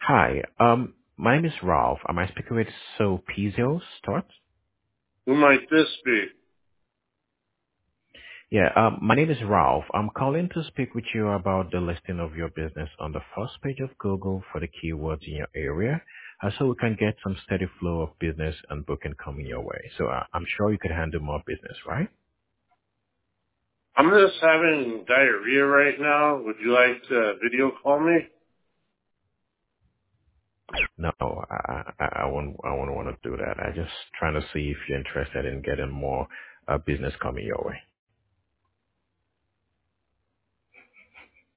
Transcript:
Hi, my name is Ralph. Am I speaking with Sopizio Start? Who might this be? Yeah, my name is Ralph. I'm calling to speak with you about the listing of your business on the first page of Google for the keywords in your area, so we can get some steady flow of business and booking coming your way. So I'm sure you could handle more business, right? I'm just having diarrhea right now. Would you like to video call me? No, I won't want to do that. I just trying to see if you're interested in getting more business coming your way.